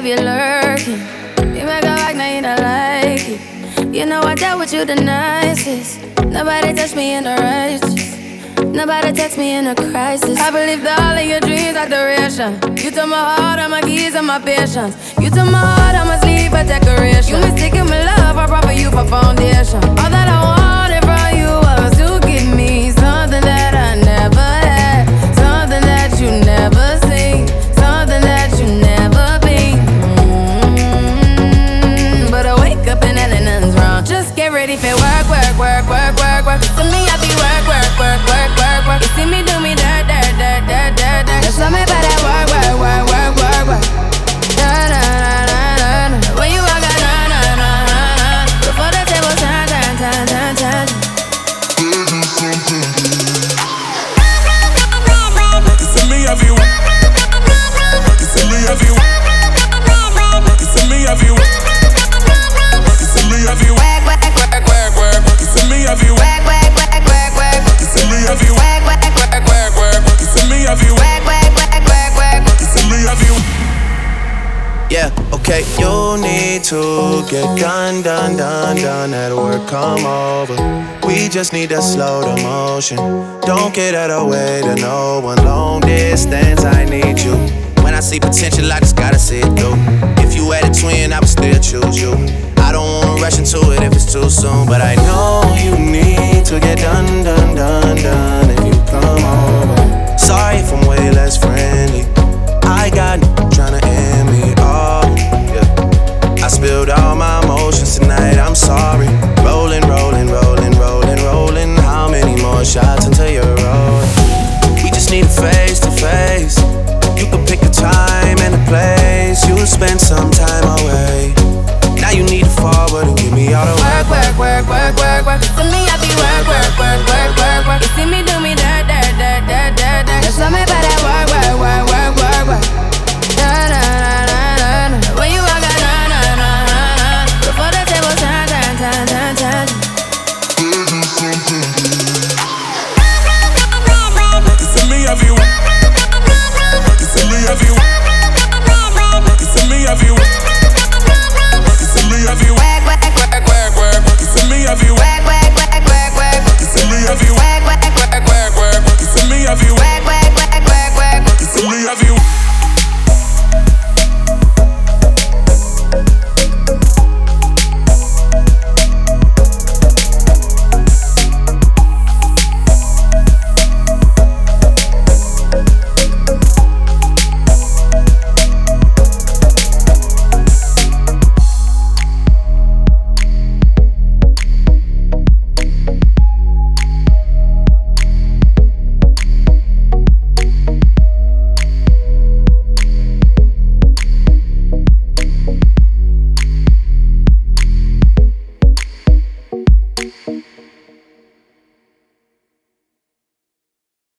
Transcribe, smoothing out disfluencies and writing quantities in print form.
you lurking. You make a act, now you don't like it. You know I dealt with you the nicest. Nobody touched me in the righteous. Nobody text me in a crisis. I believed all of your dreams are duration. You took my heart, all my keys, and my patience. You took my heart, I must leave a decoration. You mistaken my love, I brought for you for foundation. All that I wanted from you was to give me something that I never had, something that you never seen, something that you never been. But I wake up and nothing's wrong. Just get ready for work, work, work, work, work, work. To me, I be work, work, work, work, work, work. You see me do me dirt, dirt, dirt, dirt, dirt, dirt. Just tell me about that work, work, work, work, work, work. Da, da, da, da, da. When you walk out, na, na, na, na, na. Before the table turn, turn, turn, turn, turn. You see me have you. You see me have you. You see me have you. You see me have you. Work, work, work, work, work. You see me have you. Work, work, work, work, work. You see me have you. Work, work, work, work, work. You see me have you. Work, work, work, work, work. You see me have you. Yeah, okay, you need to get done, done, done, done at work, come over. We just need to slow the motion. Don't get out of the way to no one. Long distance, I need you. When I see potential, I just gotta see it through. If you had a twin, I would still choose you. I don't wanna rush into it if it's too soon, but I know you need to get done, done, done, done if you come over. Sorry if I'm way less friendly. I got tryna end me off, yeah. I spilled all my emotions tonight, I'm sorry. Rolling, rolling, rolling, rolling, rolling. How many more shots until you're rolling? We just need a face to face. You can pick the time and the place. You'll spend some